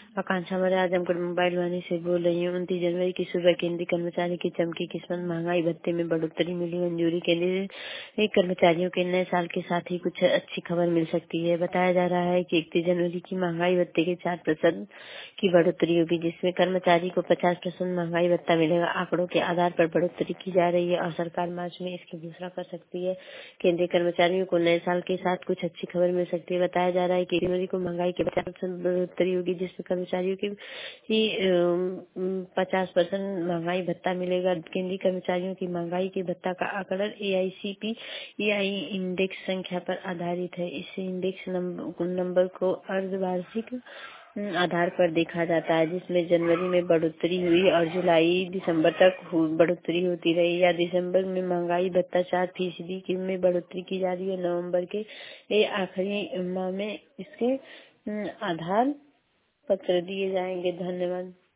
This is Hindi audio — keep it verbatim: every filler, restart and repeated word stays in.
आकांक्षा मरे आजमगढ़ मोबाइल वाणी से बोल रही हूँ। उनतीस जनवरी की सुबह केंद्रीय कर्मचारी की चमकी किस्मत, महंगाई भत्ते में बढ़ोतरी मिली मंजूरी। केंद्रीय कर्मचारियों के नए साल के साथ ही कुछ अच्छी खबर मिल सकती है। बताया जा रहा है कि इकतीस जनवरी की महंगाई भत्ते के चार प्रतिशत की बढ़ोतरी होगी, जिसमें कर्मचारी को पचास प्रतिशत महंगाई भत्ता मिलेगा। आंकड़ों के आधार पर बढ़ोतरी की जा रही है और सरकार मार्च में इसकी घोषणा कर सकती है। केंद्रीय कर्मचारियों को नए साल के साथ कुछ अच्छी खबर मिल सकती है। बताया जा रहा है कि जनवरी को महंगाई के पचास परसेंट बढ़ोतरी होगी, जिसमें कर्मचारियों की पचास परसेंट महंगाई भत्ता मिलेगा। केंद्रीय कर्मचारियों की महंगाई के भत्ता का आकलन ए आई C P A I index संख्या पर आधारित है। इस इंडेक्स नंबर, नंबर को अर्धवार्षिक आधार पर देखा जाता है, जिसमें जनवरी में बढ़ोतरी हुई और जुलाई दिसंबर तक बढ़ोतरी होती रही। या दिसंबर में महंगाई भत्ता चार फीसदी की में बढ़ोतरी की जा रही है। नवंबर के आखिरी माह में इसके आधार पत्र दिए जाएंगे। धन्यवाद।